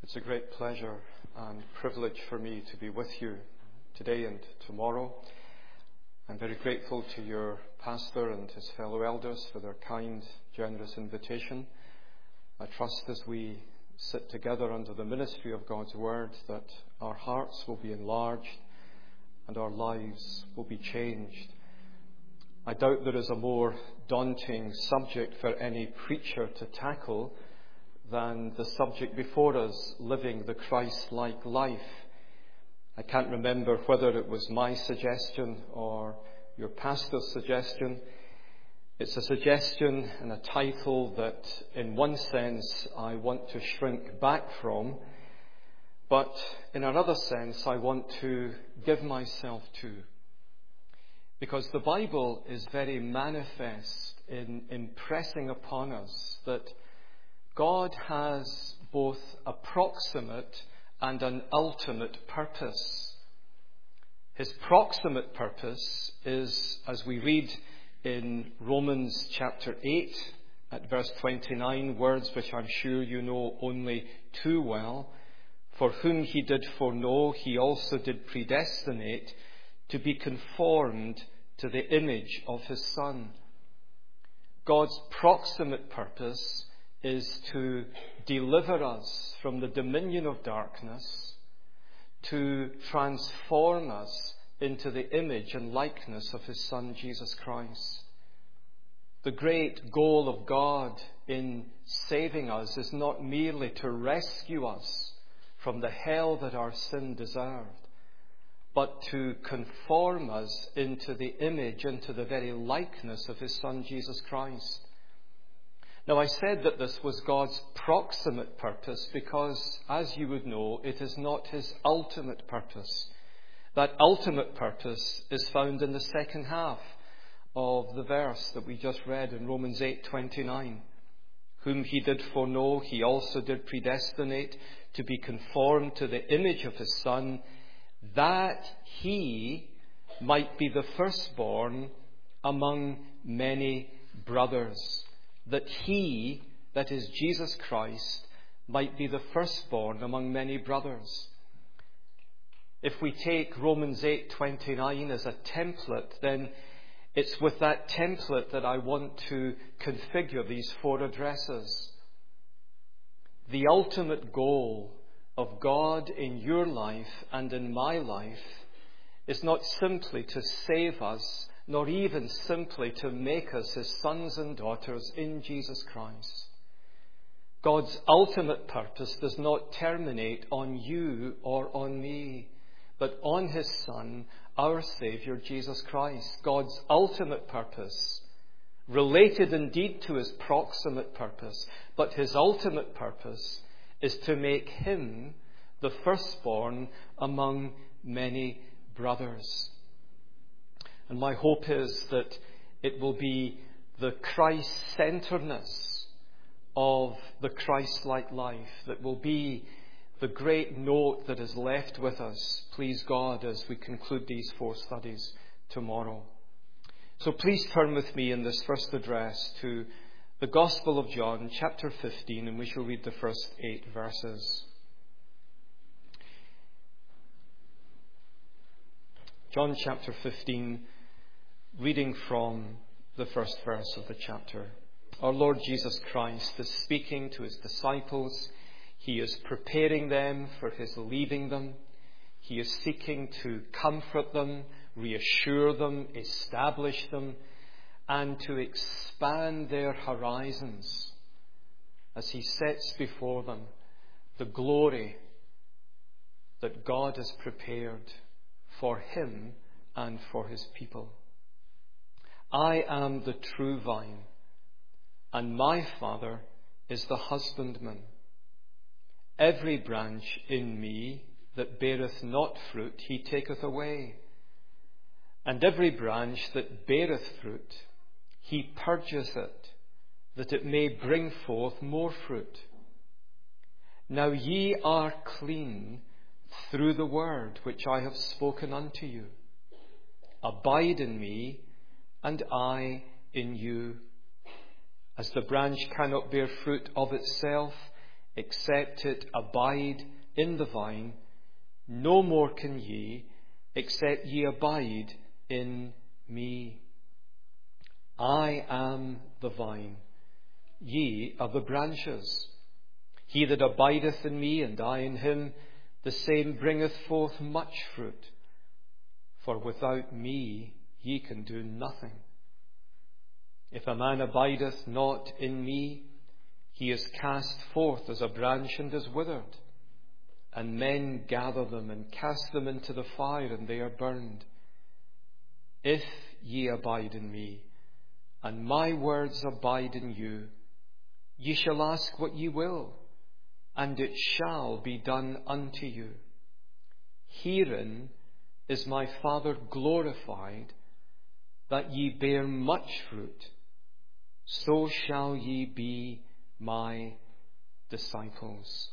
It's a great pleasure and privilege for me to be with you today and tomorrow. I'm very grateful to your pastor and his fellow elders for their kind, generous invitation. I trust as we sit together under the ministry of God's Word that our hearts will be enlarged and our lives will be changed. I doubt there is a more daunting subject for any preacher to tackle than the subject before us, living the Christ-like life. I can't remember whether it was my suggestion or your pastor's suggestion. It's a suggestion and a title that in one sense I want to shrink back from, but in another sense I want to give myself to. Because the Bible is very manifest in impressing upon us that God has both a proximate and an ultimate purpose. His proximate purpose is, as we read in Romans chapter 8 at verse 29, words which I'm sure you know only too well. For whom he did foreknow, he also did predestinate to be conformed to the image of his Son. God's proximate purpose is to deliver us from the dominion of darkness, to transform us into the image and likeness of his Son, Jesus Christ. The great goal of God in saving us is not merely to rescue us from the hell that our sin deserved, but to conform us into the image, into the very likeness of his Son, Jesus Christ. Now, I said that this was God's proximate purpose because, as you would know, it is not his ultimate purpose. That ultimate purpose is found in the second half of the verse that we just read in Romans 8:29. Whom he did foreknow, he also did predestinate to be conformed to the image of his Son, that he might be the firstborn among many brothers. That he, that is Jesus Christ, might be the firstborn among many brothers. If we take Romans 8:29 as a template, then it's with that template that I want to configure these four addresses. The ultimate goal of God in your life and in my life is not simply to save us, nor even simply to make us his sons and daughters in Jesus Christ. God's ultimate purpose does not terminate on you or on me, but on his Son, our Saviour, Jesus Christ. God's ultimate purpose, related indeed to his proximate purpose, but his ultimate purpose is to make him the firstborn among many brothers. And my hope is that it will be the Christ-centeredness of the Christ-like life that will be the great note that is left with us, please God, as we conclude these four studies tomorrow. So please turn with me in this first address to the Gospel of John, chapter 15, and we shall read the first 8 verses. John chapter 15, reading from the first verse of the chapter. Our Lord Jesus Christ is speaking to his disciples. He is preparing them for his leaving them. He is seeking to comfort them, reassure them, establish them, and to expand their horizons as he sets before them the glory that God has prepared for him and for his people. I am the true vine, and my Father is the husbandman. Every branch in me that beareth not fruit, he taketh away. And every branch that beareth fruit, he purgeth it, that it may bring forth more fruit. Now ye are clean through the word which I have spoken unto you. Abide in me, and I in you. As the branch cannot bear fruit of itself except it abide in the vine, no more can ye, except ye abide in me. I am the vine, ye are the branches. He that abideth in me, and I in him, the same bringeth forth much fruit. For without me ye can do nothing. If a man abideth not in me, he is cast forth as a branch and is withered. And men gather them and cast them into the fire, and they are burned. If ye abide in me, and my words abide in you, ye shall ask what ye will, and it shall be done unto you. Herein is my Father glorified, that ye bear much fruit, so shall ye be my disciples.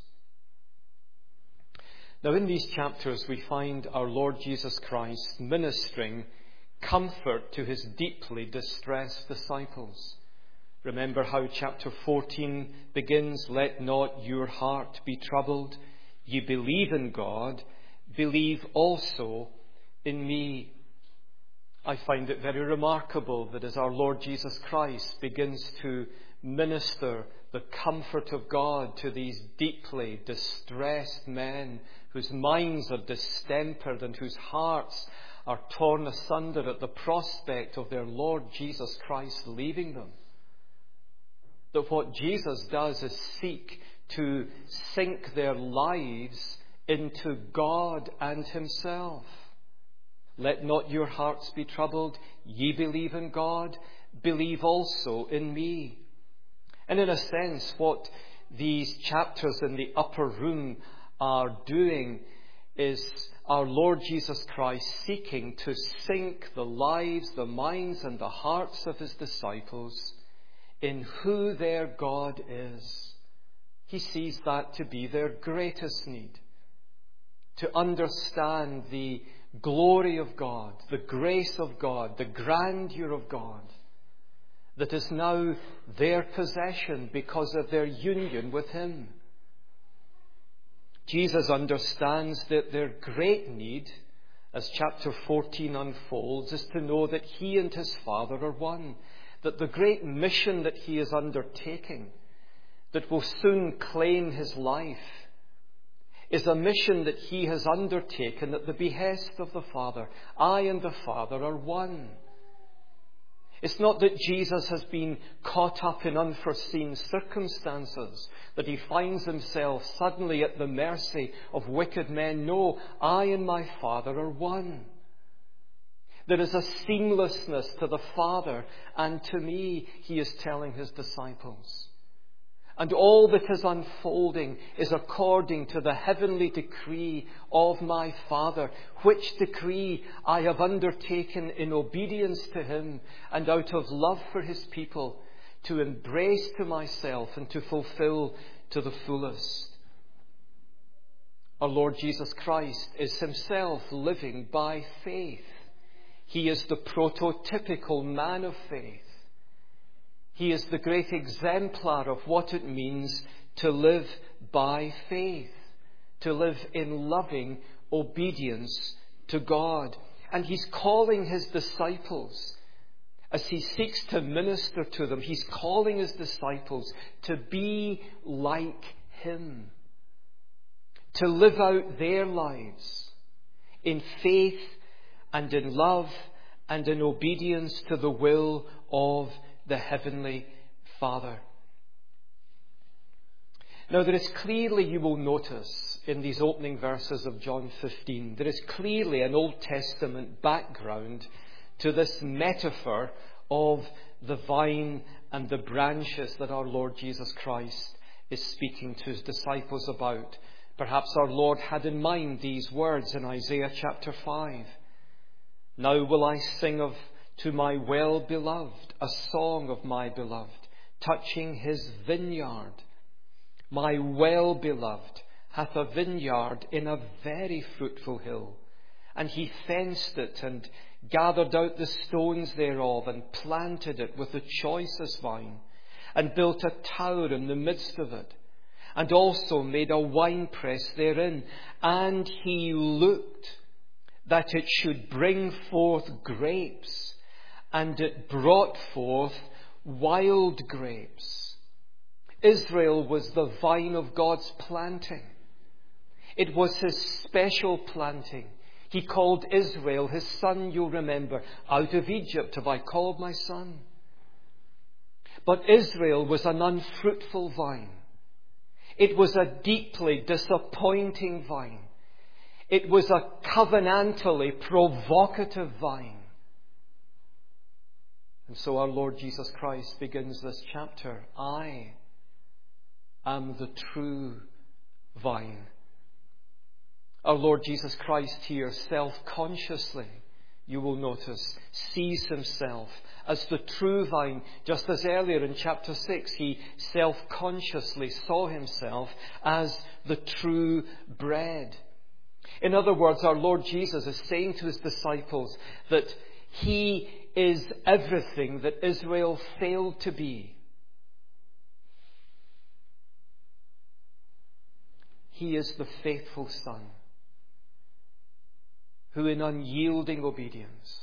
Now, in these chapters, we find our Lord Jesus Christ ministering comfort to his deeply distressed disciples. Remember how chapter 14 begins, "Let not your heart be troubled. Ye believe in God, believe also in me." I find it very remarkable that as our Lord Jesus Christ begins to minister the comfort of God to these deeply distressed men whose minds are distempered and whose hearts are torn asunder at the prospect of their Lord Jesus Christ leaving them, that what Jesus does is seek to sink their lives into God and himself. "Let not your hearts be troubled. Ye believe in God, believe also in me." And in a sense, what these chapters in the upper room are doing is our Lord Jesus Christ seeking to sink the lives, the minds and the hearts of his disciples in who their God is. He sees that to be their greatest need. To understand the glory of God, the grace of God, the grandeur of God that is now their possession because of their union with him. Jesus understands that their great need, as chapter 14 unfolds, is to know that he and his Father are one, that the great mission that he is undertaking, that will soon claim his life, is a mission that he has undertaken at the behest of the Father. I and the Father are one. It's not that Jesus has been caught up in unforeseen circumstances, that he finds himself suddenly at the mercy of wicked men. No, I and my Father are one. There is a seamlessness to the Father and to me, he is telling his disciples. And all that is unfolding is according to the heavenly decree of my Father, which decree I have undertaken in obedience to him and out of love for his people, to embrace to myself and to fulfill to the fullest. Our Lord Jesus Christ is himself living by faith. He is the prototypical man of faith. He is the great exemplar of what it means to live by faith, to live in loving obedience to God. And he's calling his disciples, as he seeks to minister to them, he's calling his disciples to be like him, to live out their lives in faith and in love and in obedience to the will of the Heavenly Father. Now, there is clearly, you will notice in these opening verses of John 15, there is clearly an Old Testament background to this metaphor of the vine and the branches that our Lord Jesus Christ is speaking to his disciples about. Perhaps our Lord had in mind these words in Isaiah chapter 5. "Now will I sing to my well-beloved, a song of my beloved, touching his vineyard. My well-beloved hath a vineyard in a very fruitful hill, and he fenced it and gathered out the stones thereof and planted it with the choicest vine, and built a tower in the midst of it, and also made a winepress therein. And he looked that it should bring forth grapes, and it brought forth wild grapes. Israel was the vine of God's planting. It was his special planting. He called Israel his son, you'll remember. Out of Egypt have I called my son. But Israel was an unfruitful vine. It was a deeply disappointing vine. It was a covenantally provocative vine. And so our Lord Jesus Christ begins this chapter. I am the true vine. Our Lord Jesus Christ here self-consciously, you will notice, sees himself as the true vine. Just as earlier in chapter 6, he self-consciously saw himself as the true bread. In other words, our Lord Jesus is saying to his disciples that he is everything that Israel failed to be. He is the faithful Son who in unyielding obedience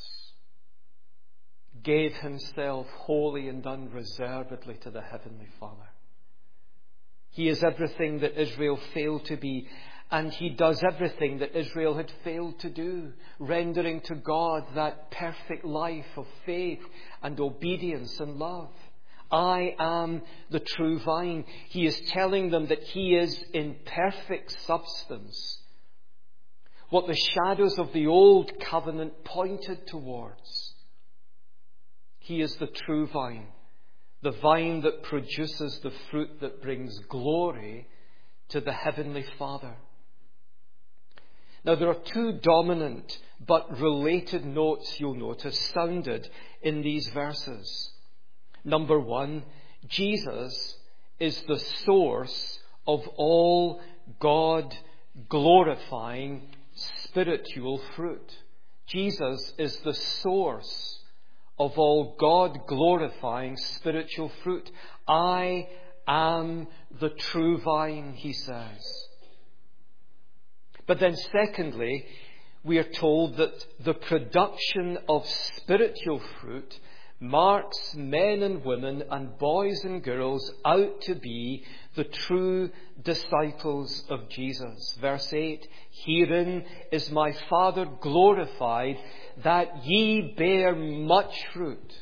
gave himself wholly and unreservedly to the Heavenly Father. He is everything that Israel failed to be, and he does everything that Israel had failed to do, rendering to God that perfect life of faith and obedience and love. I am the true vine. He is telling them that he is in perfect substance what the shadows of the old covenant pointed towards. He is the true vine, the vine that produces the fruit that brings glory to the Heavenly Father. Now there are two dominant but related notes, you'll notice, sounded in these verses. Number one, Jesus is the source of all God-glorifying spiritual fruit. Jesus is the source of all God-glorifying spiritual fruit. I am the true vine, he says. But then secondly, we are told that the production of spiritual fruit marks men and women and boys and girls out to be the true disciples of Jesus. Verse 8, herein is my Father glorified, that ye bear much fruit.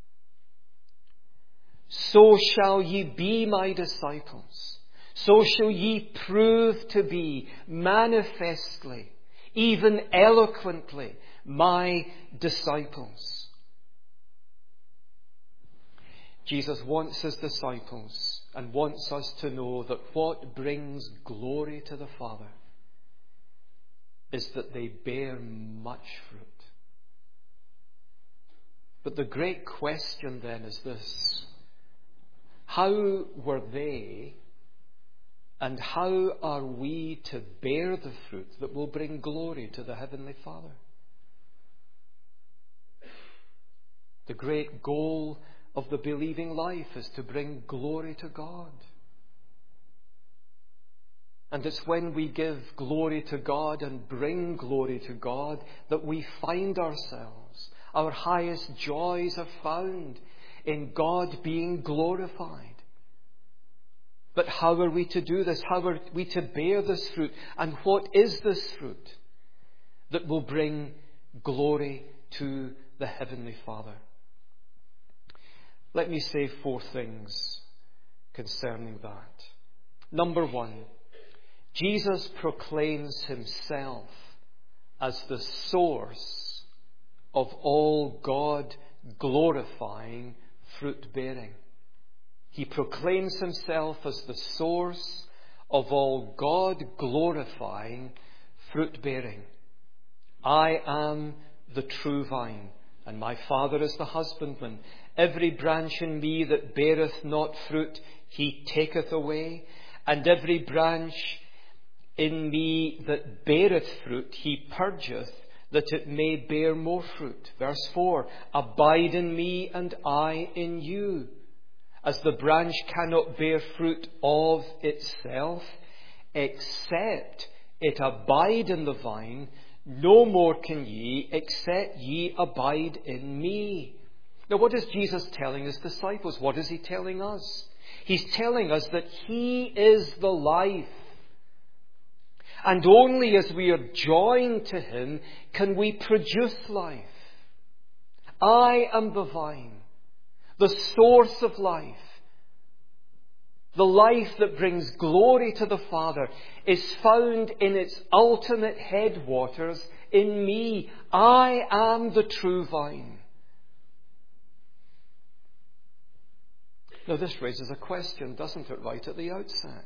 So shall ye be my disciples. So shall ye prove to be manifestly, even eloquently, my disciples. Jesus wants his disciples and wants us to know that what brings glory to the Father is that they bear much fruit. But the great question then is this: how were they and how are we to bear the fruit that will bring glory to the Heavenly Father? The great goal of the believing life is to bring glory to God. And it's when we give glory to God and bring glory to God that we find ourselves. Our highest joys are found in God being glorified. But how are we to do this? How are we to bear this fruit? And what is this fruit that will bring glory to the Heavenly Father? Let me say 4 things concerning that. Number 1, Jesus proclaims himself as the source of all God-glorifying fruit-bearing. He proclaims himself as the source of all God-glorifying fruit-bearing. I am the true vine, and my Father is the husbandman. Every branch in me that beareth not fruit, he taketh away. And every branch in me that beareth fruit, he purgeth, that it may bear more fruit. Verse 4, abide in me and I in you, as the branch cannot bear fruit of itself, except it abide in the vine, no more can ye, except ye abide in me. Now, what is Jesus telling his disciples? What is he telling us? He's telling us that he is the life. And only as we are joined to him can we produce life. I am the vine, the source of life. The life that brings glory to the Father is found in its ultimate headwaters in me. I am the true vine. Now, this raises a question, doesn't it, right at the outset?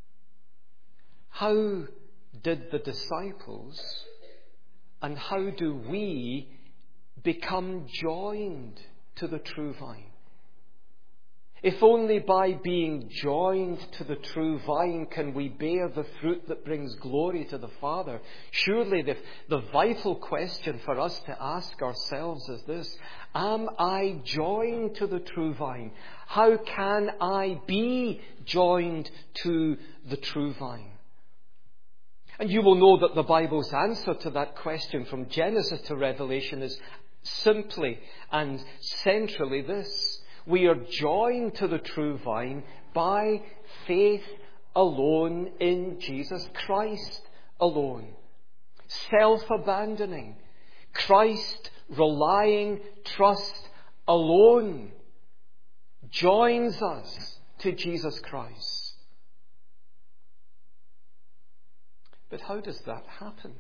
How did the disciples and how do we become joined to the true vine? If only by being joined to the true vine can we bear the fruit that brings glory to the Father. Surely the vital question for us to ask ourselves is this: am I joined to the true vine? How can I be joined to the true vine? And you will know that the Bible's answer to that question from Genesis to Revelation is simply and centrally this: we are joined to the true vine by faith alone in Jesus Christ alone. Self-abandoning, Christ-relying trust alone joins us to Jesus Christ. But how does that happen?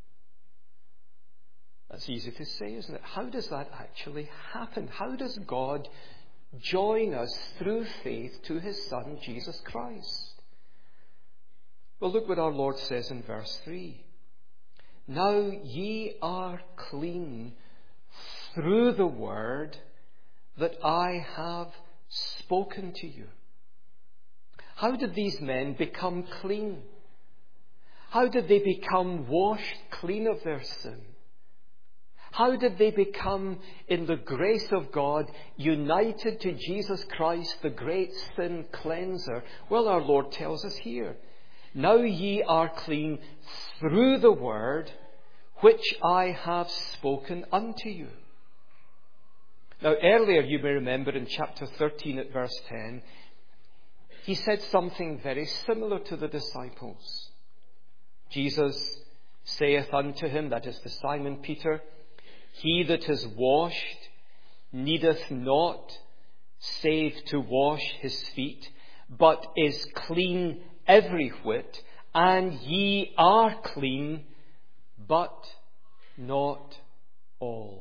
That's easy to say, isn't it? How does that actually happen? How does God join us through faith to his Son, Jesus Christ? Well, look what our Lord says in verse 3. Now ye are clean through the word that I have spoken to you. How did these men become clean? How did they become washed clean of their sin? How did they become, in the grace of God, united to Jesus Christ, the great sin cleanser? Well, our Lord tells us here, now ye are clean through the word which I have spoken unto you. Now, earlier, you may remember in chapter 13 at verse 10, he said something very similar to the disciples. Jesus saith unto him, that is to Simon Peter, he that is washed needeth not save to wash his feet, but is clean every whit, and ye are clean, but not all.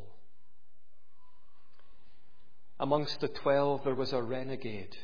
Amongst the 12 there was a renegade.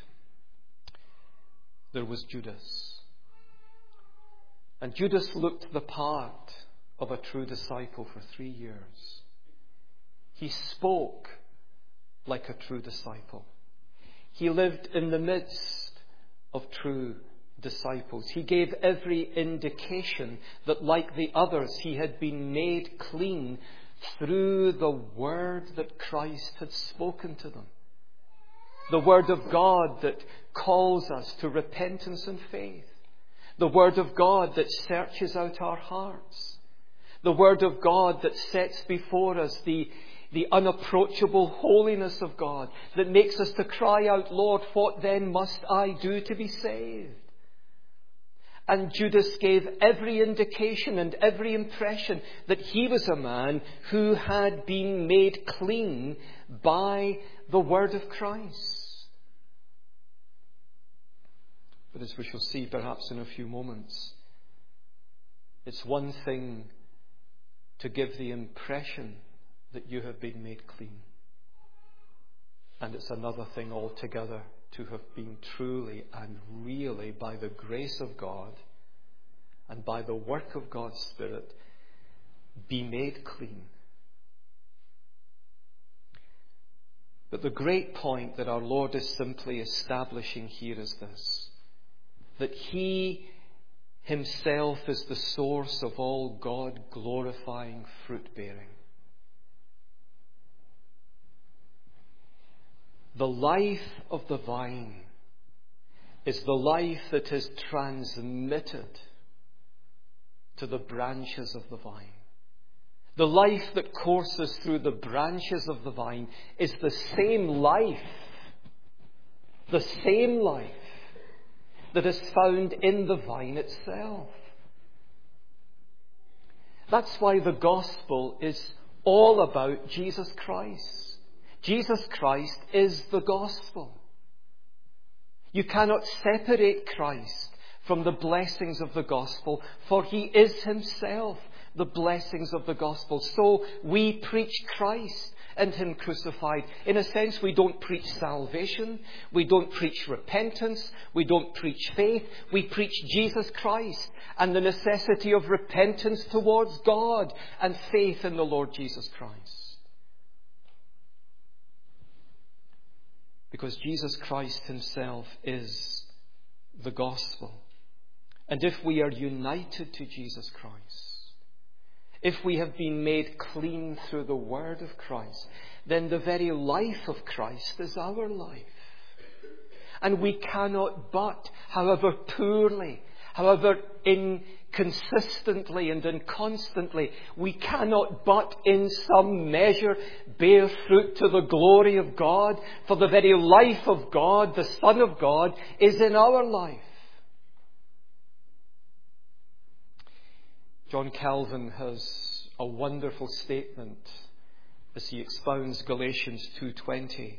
There was Judas. And Judas looked the part of a true disciple for 3 years. He spoke like a true disciple. He lived in the midst of true disciples. He gave every indication that, like the others, he had been made clean through the word that Christ had spoken to them. The word of God that calls us to repentance and faith. The word of God that searches out our hearts. The word of God that sets before us the unapproachable holiness of God, that makes us to cry out, Lord, what then must I do to be saved? And Judas gave every indication and every impression that he was a man who had been made clean by the word of Christ. But as we shall see perhaps in a few moments, it's one thing to give the impression that you have been made clean. And it's another thing altogether to have been truly and really, by the grace of God and by the work of God's Spirit, be made clean. But the great point that our Lord is simply establishing here is this: that He Himself is the source of all God-glorifying fruit-bearing. The life of the vine is the life that is transmitted to the branches of the vine. The life that courses through the branches of the vine is the same life that is found in the vine itself. That's why the gospel is all about Jesus Christ. Jesus Christ is the gospel. You cannot separate Christ from the blessings of the gospel, for he is himself the blessings of the gospel. So we preach Christ and him crucified. In a sense, we don't preach salvation. We don't preach repentance. We don't preach faith. We preach Jesus Christ and the necessity of repentance towards God and faith in the Lord Jesus Christ. Because Jesus Christ himself is the gospel. And if we are united to Jesus Christ, if we have been made clean through the word of Christ, then the very life of Christ is our life. And we cannot but, however poorly, however inconsistently and inconstantly, we cannot but in some measure bear fruit to the glory of God, for the very life of God, the Son of God, is in our life. John Calvin has a wonderful statement as he expounds Galatians 2:20.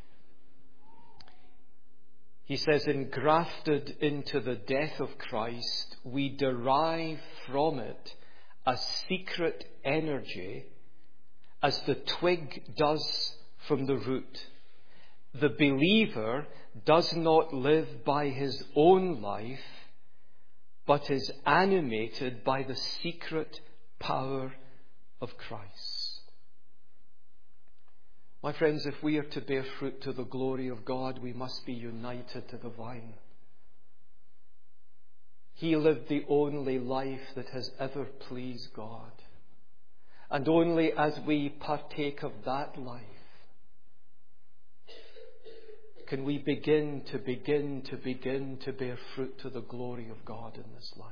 He says, engrafted into the death of Christ, we derive from it a secret energy as the twig does from the root. The believer does not live by his own life, but is animated by the secret power of Christ. My friends, if we are to bear fruit to the glory of God, we must be united to the vine. He lived the only life that has ever pleased God. And only as we partake of that life can we begin to bear fruit to the glory of God in this life.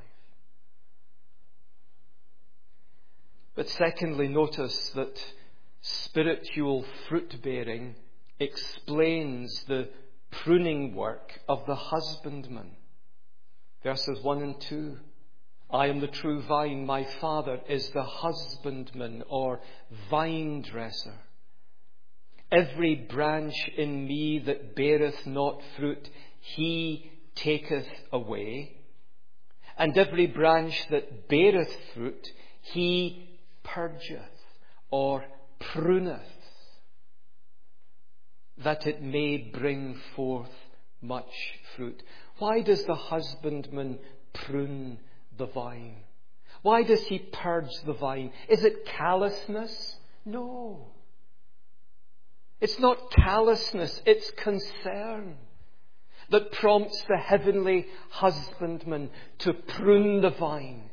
But secondly, notice that spiritual fruit bearing explains the pruning work of the husbandman. Verses 1 and 2. I am the true vine, my Father is the husbandman or vine dresser. Every branch in me that beareth not fruit, he taketh away. And every branch that beareth fruit, he purgeth or pruneth, that it may bring forth much fruit. Why does the husbandman prune the vine? Why does he purge the vine? Is it callousness? No. It's not callousness, it's concern that prompts the heavenly husbandman to prune the vine.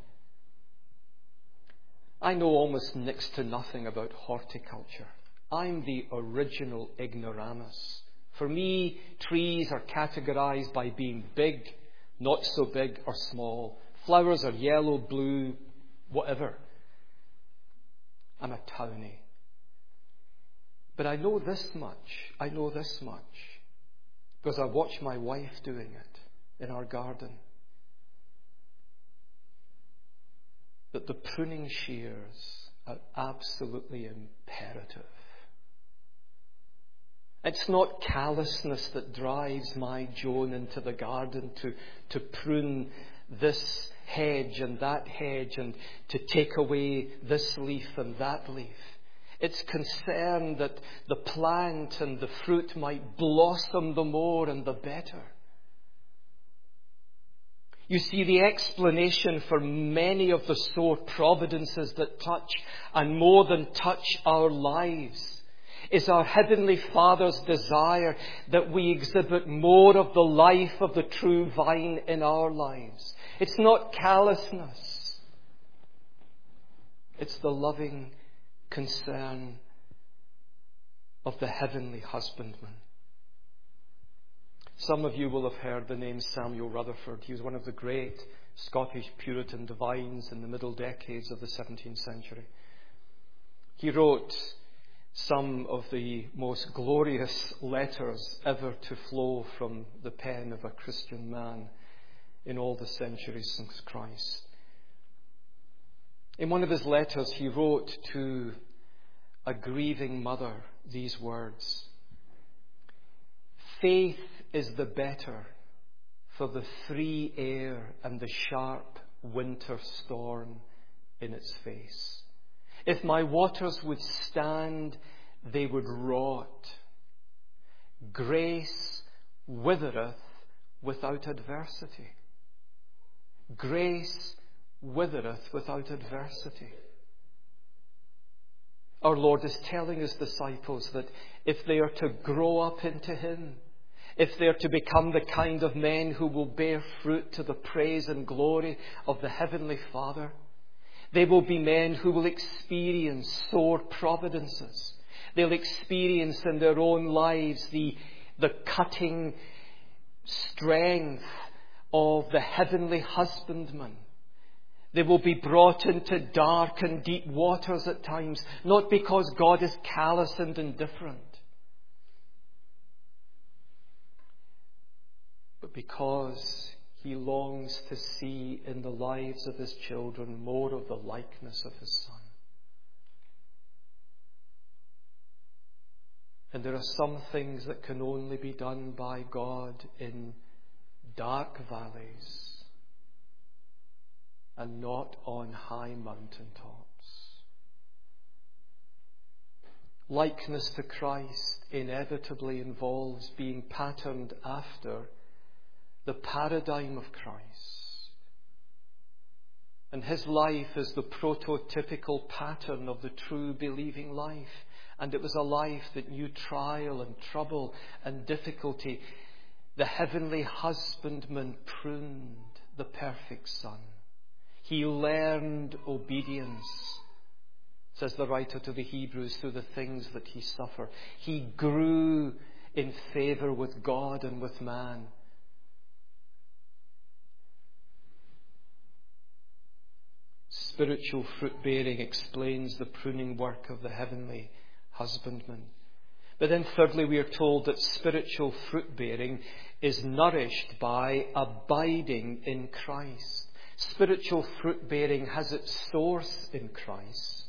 I know almost next to nothing about horticulture. I'm the original ignoramus. For me, trees are categorized by being big, not so big, or small. Flowers are yellow, blue, whatever. I'm a townie. But I know this much, because I watch my wife doing it in our garden. That the pruning shears are absolutely imperative. It's not callousness that drives my Joan into the garden to prune this hedge and to take away this leaf and that leaf. It's concern that the plant and the fruit might blossom the more and the better. You see, the explanation for many of the sore providences that touch and more than touch our lives is our Heavenly Father's desire that we exhibit more of the life of the true vine in our lives. It's not callousness. It's the loving concern of the heavenly husbandman. Some of you will have heard the name Samuel Rutherford. He was one of the great Scottish Puritan divines in the middle decades of the 17th century. He wrote some of the most glorious letters ever to flow from the pen of a Christian man in all the centuries since Christ. In one of his letters, he wrote to a grieving mother these words: "Faith is the better for the free air and the sharp winter storm in its face. If my waters would stand, they would rot. Grace withereth without adversity." Grace withereth without adversity. Our Lord is telling His disciples that if they are to grow up into Him, if they are to become the kind of men who will bear fruit to the praise and glory of the Heavenly Father, they will be men who will experience sore providences. They'll experience in their own lives the cutting strength of the heavenly husbandman. They will be brought into dark and deep waters at times, not because God is callous and indifferent, but because He longs to see in the lives of His children more of the likeness of His Son. And there are some things that can only be done by God in dark valleys and not on high mountaintops. Likeness to Christ inevitably involves being patterned after the paradigm of Christ. And His life is the prototypical pattern of the true believing life. And it was a life that knew trial and trouble and difficulty. The heavenly husbandman pruned the perfect Son. He learned obedience, says the writer to the Hebrews, through the things that He suffered. He grew in favour with God and with man. Spiritual fruit-bearing explains the pruning work of the heavenly husbandman. But then thirdly, we are told that spiritual fruit-bearing is nourished by abiding in Christ. Spiritual fruit-bearing has its source in Christ.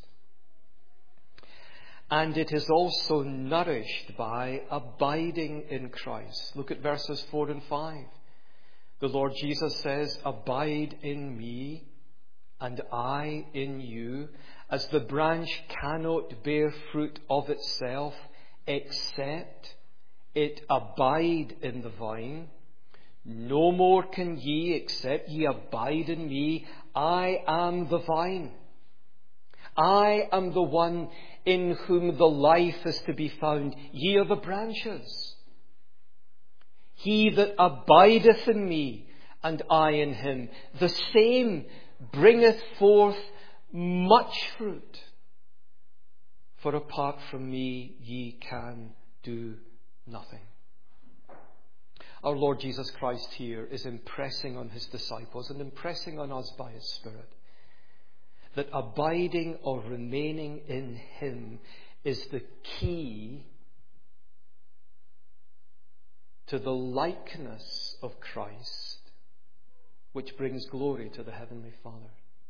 And it is also nourished by abiding in Christ. Look at verses 4 and 5. The Lord Jesus says, "Abide in me, and I in you, as the branch cannot bear fruit of itself, except it abide in the vine. No more can ye, except ye abide in me. I am the vine. I am the one in whom the life is to be found. Ye are the branches. He that abideth in me, and I in him, the same bringeth forth much fruit. For apart from me, ye can do nothing." Our Lord Jesus Christ here is impressing on His disciples and impressing on us by His Spirit that abiding or remaining in Him is the key to the likeness of Christ, which brings glory to the Heavenly Father.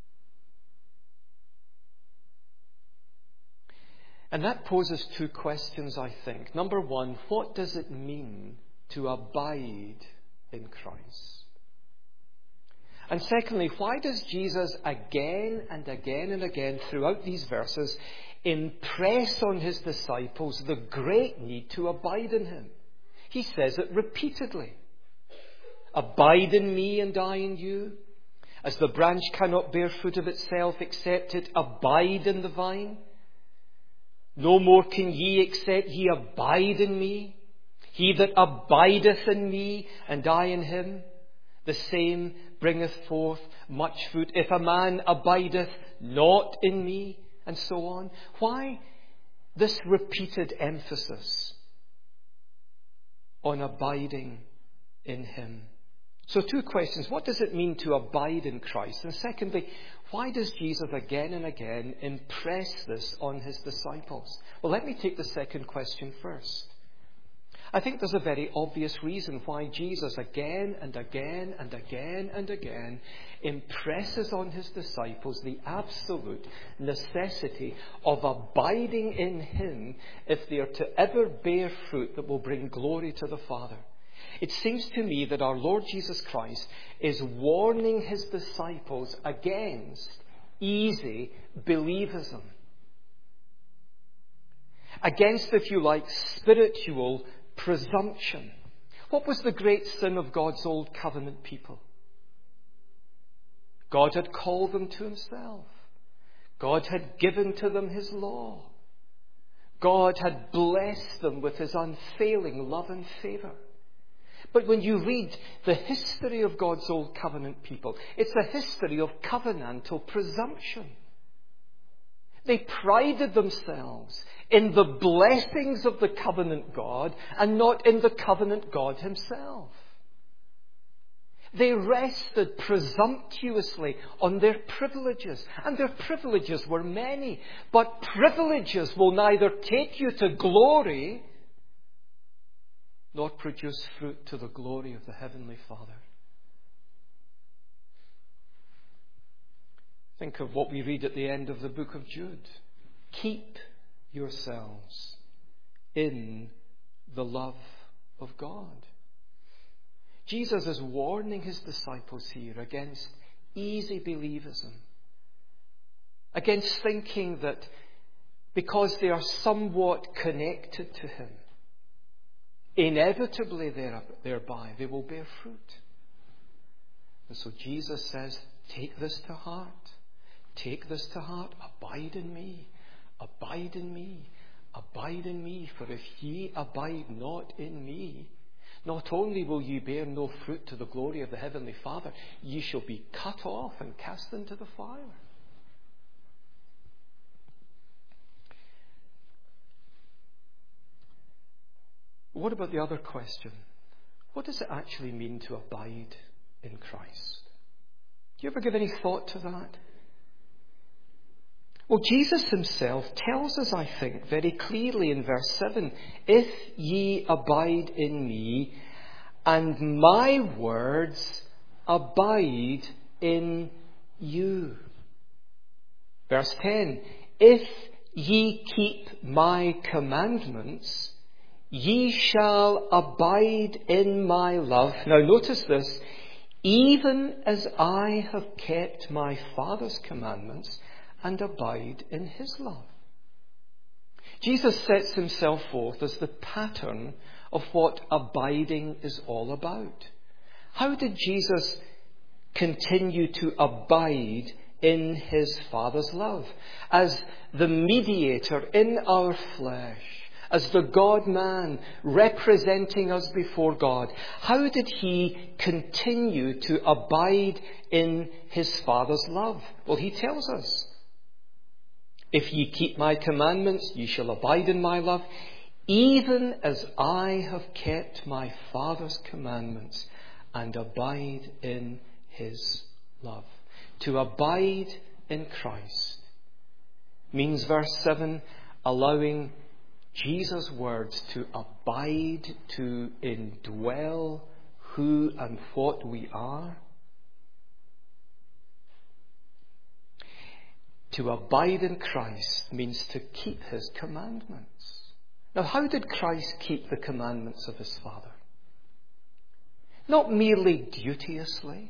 And that poses two questions, I think. Number one, what does it mean to abide in Christ? And secondly, why does Jesus again and again and again throughout these verses impress on His disciples the great need to abide in Him? He says it repeatedly. Abide in me and I in you. As the branch cannot bear fruit of itself except it abide in the vine. No more can ye except ye abide in me. He that abideth in me and I in him, the same bringeth forth much fruit. If a man abideth not in me, and so on. Why this repeated emphasis on abiding in him. So 2 questions. What does it mean to abide in Christ? And secondly, why does Jesus again and again impress this on his disciples? Well, let me take the second question first. I think there's a very obvious reason why Jesus again and again and again and again impresses on his disciples the absolute necessity of abiding in him if they are to ever bear fruit that will bring glory to the Father. It seems to me that our Lord Jesus Christ is warning his disciples against easy believism. Against, if you like, spiritual presumption. What was the great sin of God's old covenant people? God had called them to himself. God had given to them his law. God had blessed them with his unfailing love and favour. But when you read the history of God's old covenant people, it's a history of covenantal presumption. They prided themselves in the blessings of the covenant God and not in the covenant God himself. They rested presumptuously on their privileges, and their privileges were many. But privileges will neither take you to glory nor produce fruit to the glory of the Heavenly Father. Think of what we read at the end of the book of Jude. Keep yourselves in the love of God. Jesus is warning his disciples here against easy believism, against thinking that because they are somewhat connected to him, inevitably thereby they will bear fruit. And so Jesus says, take this to heart. Take this to heart. Abide in me. Abide in me. Abide in me. For if ye abide not in me, not only will ye bear no fruit to the glory of the Heavenly Father, ye shall be cut off and cast into the fire. What about the other question? What does it actually mean to abide in Christ? Do you ever give any thought to that? Well, Jesus himself tells us, I think, very clearly in verse 7, if ye abide in me, and my words abide in you. Verse 10, if ye keep my commandments, ye shall abide in my love. Now notice this, even as I have kept my Father's commandments and abide in his love. Jesus sets himself forth as the pattern of what abiding is all about. How did Jesus continue to abide in his Father's love? As the mediator in our flesh, as the God-man representing us before God, how did he continue to abide in his Father's love? Well, he tells us, if ye keep my commandments, ye shall abide in my love, even as I have kept my Father's commandments and abide in his love. To abide in Christ means, verse 7, allowing Jesus' words to abide, to indwell who and what we are. To abide in Christ means to keep his commandments. Now, how did Christ keep the commandments of his Father? Not merely duteously,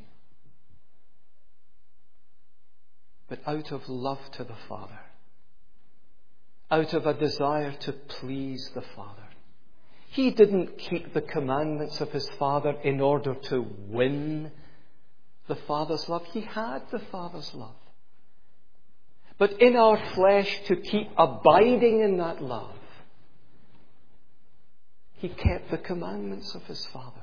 but out of love to the Father. Out of a desire to please the Father. He didn't keep the commandments of his Father in order to win the Father's love. He had the Father's love. But in our flesh, to keep abiding in that love, he kept the commandments of his Father.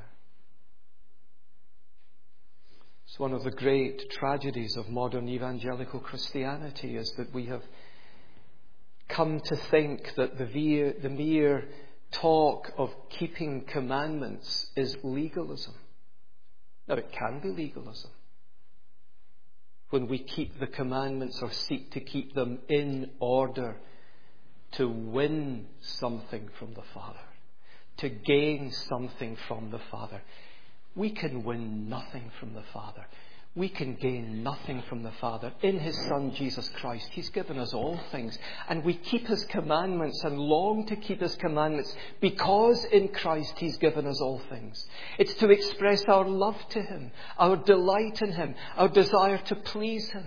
It's one of the great tragedies of modern evangelical Christianity is that we have come to think that the mere talk of keeping commandments is legalism. Now, it can be legalism when we keep the commandments or seek to keep them in order to win something from the Father, to gain something from the Father. We can win nothing from the Father. We can gain nothing from the Father. In His Son, Jesus Christ, He's given us all things. And we keep His commandments and long to keep His commandments because in Christ He's given us all things. It's to express our love to Him, our delight in Him, our desire to please Him.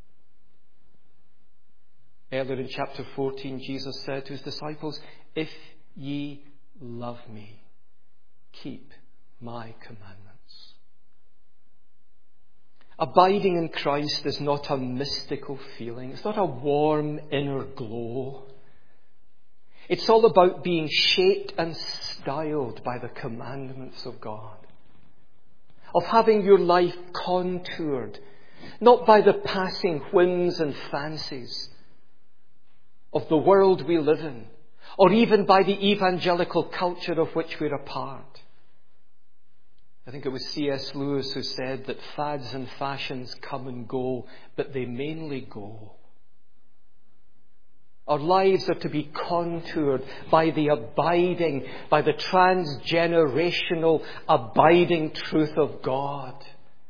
Earlier in chapter 14, Jesus said to His disciples, "If ye love me, keep my commandments." Abiding in Christ is not a mystical feeling. It's not a warm inner glow. It's all about being shaped and styled by the commandments of God. Of having your life contoured, not by the passing whims and fancies of the world we live in, or even by the evangelical culture of which we're a part. I think it was C.S. Lewis who said that fads and fashions come and go, but they mainly go. Our lives are to be contoured by the transgenerational abiding truth of God.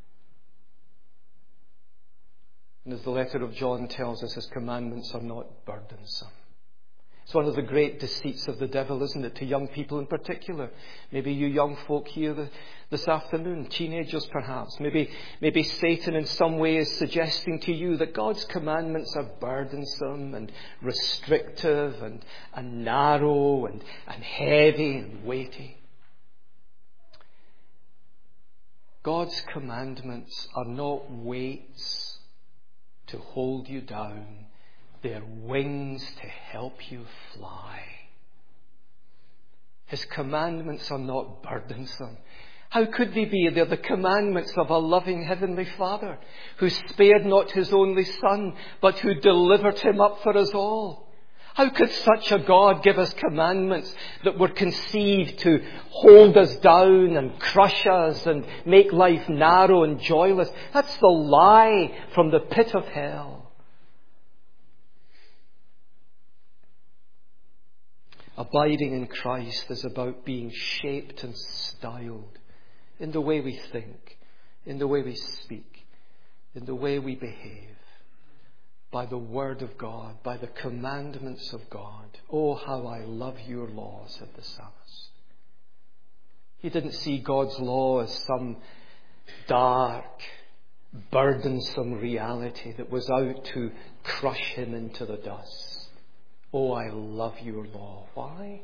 And as the letter of John tells us, His commandments are not burdensome. It's one of the great deceits of the devil, isn't it, to young people in particular. Maybe you young folk here this afternoon, teenagers perhaps. Maybe Satan in some way is suggesting to you that God's commandments are burdensome and restrictive and narrow and heavy and weighty. God's commandments are not weights to hold you down. They're wings to help you fly. His commandments are not burdensome. How could they be? They're the commandments of a loving Heavenly Father who spared not His only Son, but who delivered Him up for us all. How could such a God give us commandments that were conceived to hold us down and crush us and make life narrow and joyless? That's the lie from the pit of hell. Abiding in Christ is about being shaped and styled in the way we think, in the way we speak, in the way we behave, by the Word of God, by the commandments of God. Oh, how I love your law, said the psalmist. He didn't see God's law as some dark, burdensome reality that was out to crush him into the dust. Oh, I love your law. Why?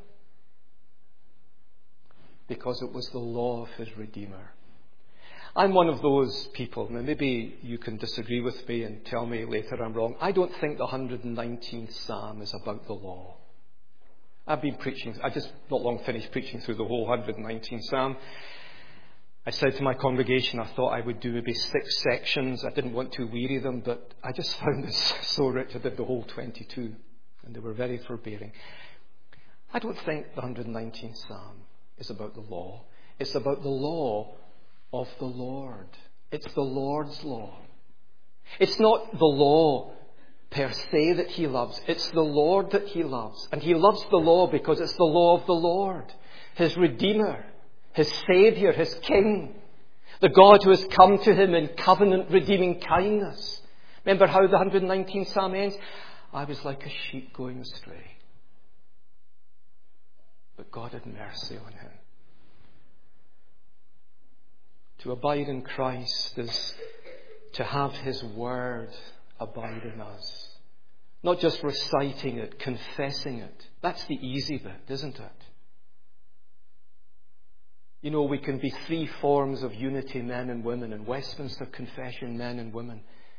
Because it was the law of His Redeemer. I'm one of those people, now maybe you can disagree with me and tell me later I'm wrong. I don't think the 119th Psalm is about the law. I've been preaching, I just not long finished preaching through the whole 119th Psalm. I said to my congregation I thought I would do maybe 6 sections. I didn't want to weary them, but I just found this so rich. I did the whole 22. And they were very forbearing. I don't think the 119th Psalm is about the law. It's about the law of the Lord. It's the Lord's law. It's not the law per se that He loves. It's the Lord that He loves. And He loves the law because it's the law of the Lord. His Redeemer, His Saviour, His King. The God who has come to Him in covenant redeeming kindness. Remember how the 119th Psalm ends? I was like a sheep going astray. But God had mercy on him. To abide in Christ is to have His Word abide in us. Not just reciting it, confessing it. That's the easy bit, isn't it? You know, we can be 3 forms of unity, men and women, in Westminster Confession, men and women.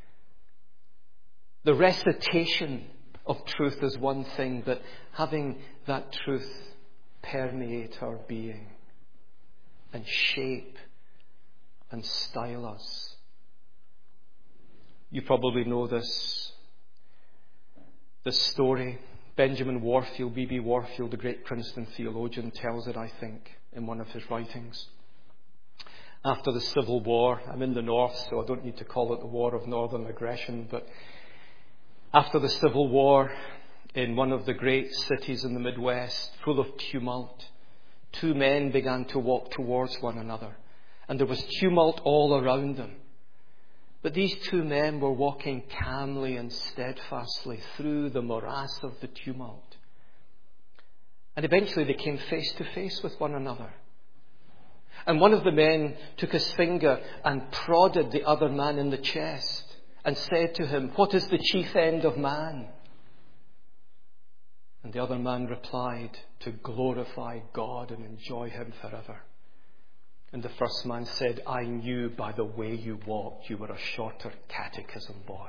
The recitation of truth is one thing, but having that truth permeate our being and shape and style us. You probably know this story Benjamin Warfield, B.B. Warfield, the great Princeton theologian, tells it, I think, in one of his writings. After the Civil War, I'm in the north, so I don't need to call it the War of Northern Aggression, but after the Civil War, in one of the great cities in the Midwest, full of tumult, two men began to walk towards one another, and there was tumult all around them. But these two men were walking calmly and steadfastly through the morass of the tumult. And eventually they came face to face with one another. And one of the men took his finger and prodded the other man in the chest and said to him, "What is the chief end of man?" And the other man replied, "To glorify God and enjoy Him forever." And the first man said, "I knew by the way you walked you were a shorter catechism boy."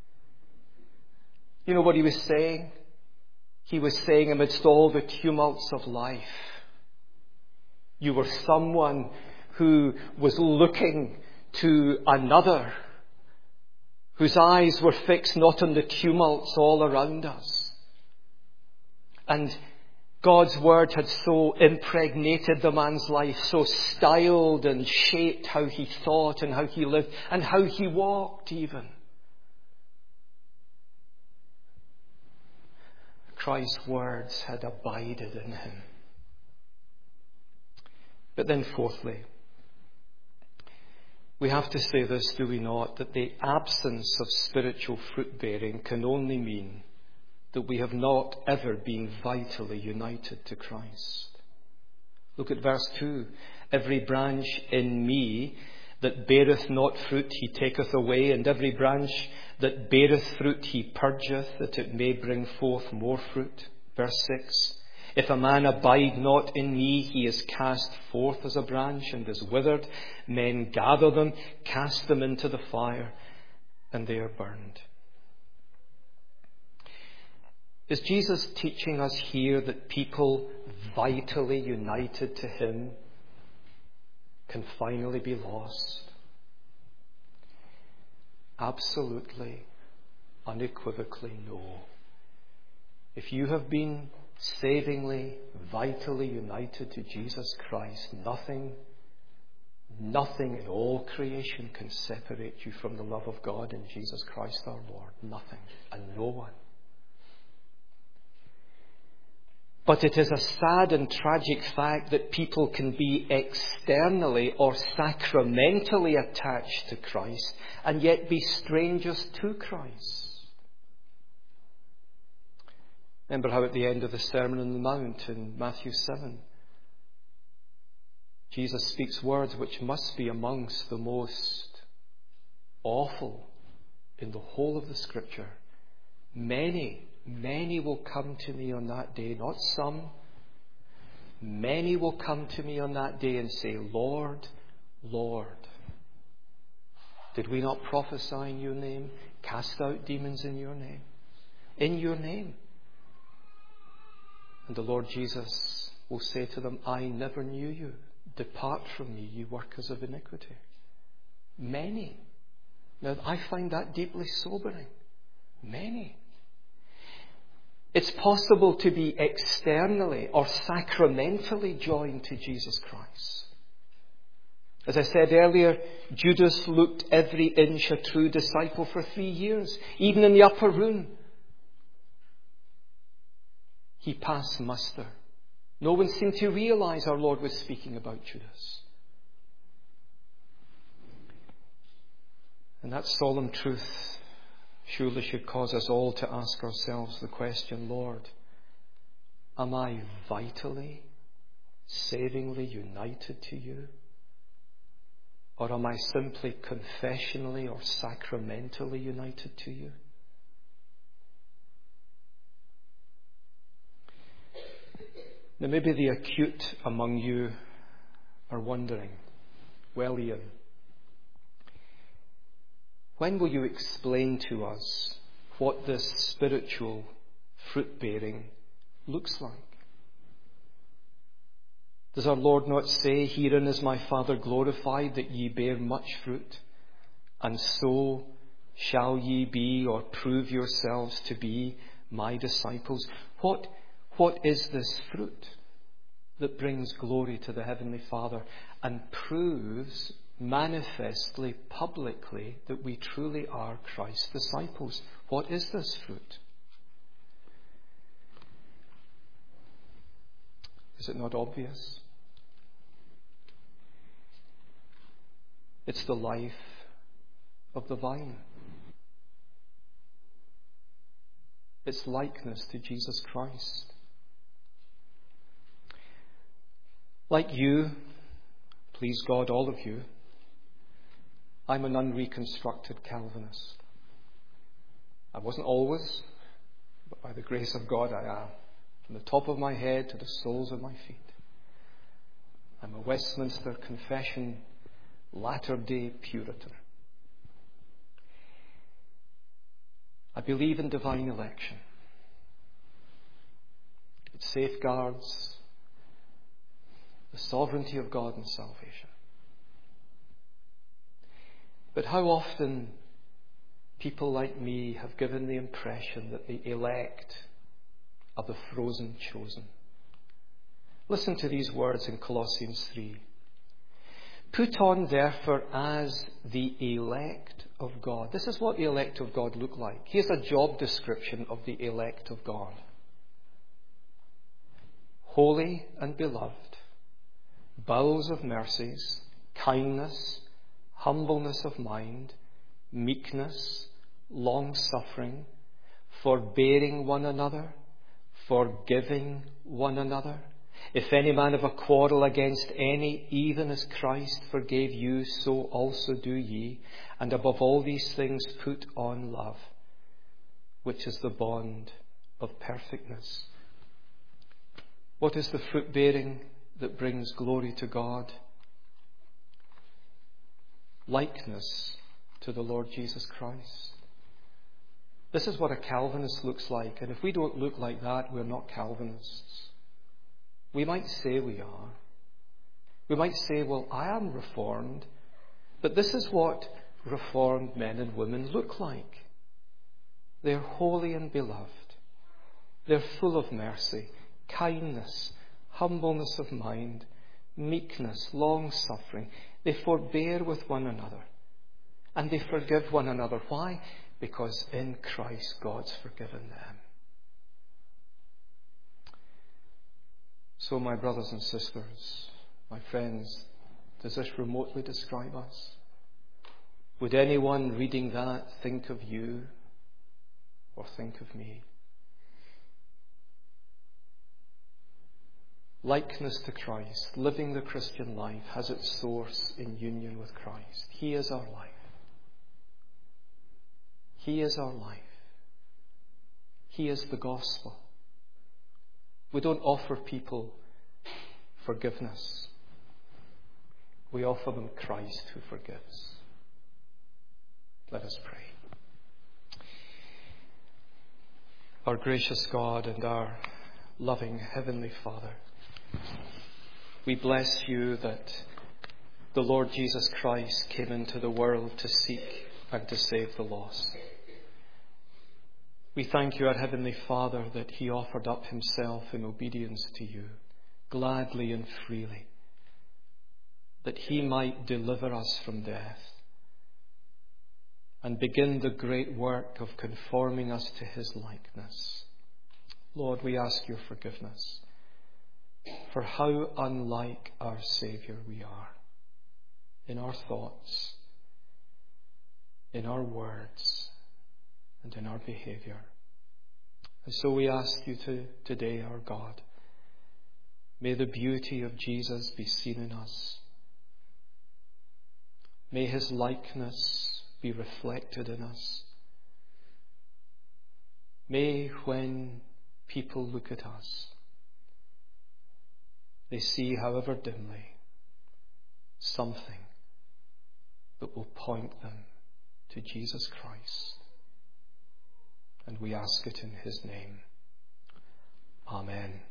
You know what he was saying? He was saying, amidst all the tumults of life, you were someone who was looking to another, whose eyes were fixed not on the tumults all around us. And God's word had so impregnated the man's life, so styled and shaped how he thought and how he lived and how he walked even. Christ's words had abided in him. But then fourthly, we have to say this, do we not, that the absence of spiritual fruit bearing can only mean that we have not ever been vitally united to Christ. Look at verse 2. Every branch in me that beareth not fruit he taketh away, and every branch that beareth fruit he purgeth, that it may bring forth more fruit. Verse 6. If a man abide not in me, he is cast forth as a branch and is withered. Men gather them, cast them into the fire, and they are burned. Is Jesus teaching us here that people vitally united to Him can finally be lost? Absolutely, unequivocally no. If you have been savingly, vitally united to Jesus Christ, nothing in all creation can separate you from the love of God in Jesus Christ our Lord. Nothing and no one. But it is a sad and tragic fact that people can be externally or sacramentally attached to Christ and yet be strangers to Christ. Remember how at the end of the Sermon on the Mount in Matthew 7, Jesus speaks words which must be amongst the most awful in the whole of the Scripture. Many will come to me on that day, not some. Many will come to me on that day and say, Lord, Lord, did we not prophesy in your name, cast out demons in your name? In your name. And the Lord Jesus will say to them, I never knew you. Depart from me, you workers of iniquity. Many. Now, I find that deeply sobering. Many. It's possible to be externally or sacramentally joined to Jesus Christ. As I said earlier, Judas looked every inch a true disciple for 3 years, even in the upper room. He passed muster. No one seemed to realize our Lord was speaking about Judas. And that solemn truth surely should cause us all to ask ourselves the question, Lord, am I vitally, savingly united to you? Or am I simply confessionally or sacramentally united to you? Now maybe the acute among you are wondering, well, Ian, when will you explain to us what this spiritual fruit-bearing looks like? Does our Lord not say, herein is my Father glorified, that ye bear much fruit, and so shall ye be or prove yourselves to be my disciples. What is this fruit that brings glory to the Heavenly Father and proves manifestly, publicly, that we truly are Christ's disciples? What is this fruit? Is it not obvious? It's the life of the vine. It's likeness to Jesus Christ. Like you, please God, all of you, I'm an unreconstructed Calvinist. I wasn't always, but by the grace of God I am. From the top of my head to the soles of my feet. I'm a Westminster Confession Latter-day Puritan. I believe in divine election. It safeguards the sovereignty of God in salvation. But how often people like me have given the impression that the elect are the frozen chosen. Listen to these words in Colossians 3. Put on, therefore, as the elect of God. This is what the elect of God look like. Here's a job description of the elect of God. Holy and beloved, bowels of mercies, kindness, humbleness of mind, meekness, long-suffering, forbearing one another, forgiving one another. If any man have a quarrel against any, even as Christ forgave you, so also do ye. And above all these things put on love, which is the bond of perfectness. What is the fruit bearing that brings glory to God? Likeness to the Lord Jesus Christ. This is what a Calvinist looks like. And if we don't look like that, we're not Calvinists. We might say we are. We might say, well, I am reformed, but this is what reformed men and women look like. They're holy and beloved. They're full of mercy, kindness, humbleness of mind, meekness, long-suffering. They forbear with one another. And they forgive one another. Why? Because in Christ God's forgiven them. So, my brothers and sisters, my friends, does this remotely describe us? Would anyone reading that think of you or think of me? Likeness to Christ, living the Christian life, has its source in union with Christ. He is our life. He is our life. He is the gospel. We don't offer people forgiveness. We offer them Christ who forgives. Let us pray. Our gracious God and our loving Heavenly Father, we bless you that the Lord Jesus Christ came into the world to seek and to save the lost. We thank you, our Heavenly Father, that he offered up himself in obedience to you, gladly and freely, that he might deliver us from death and begin the great work of conforming us to his likeness. Lord, we ask your forgiveness for how unlike our Saviour we are in our thoughts, in our words, and in our behaviour. And so we ask you today, our God, may the beauty of Jesus be seen in us. May his likeness be reflected in us. May, when people look at us, they see, however dimly, something that will point them to Jesus Christ. And we ask it in his name. Amen.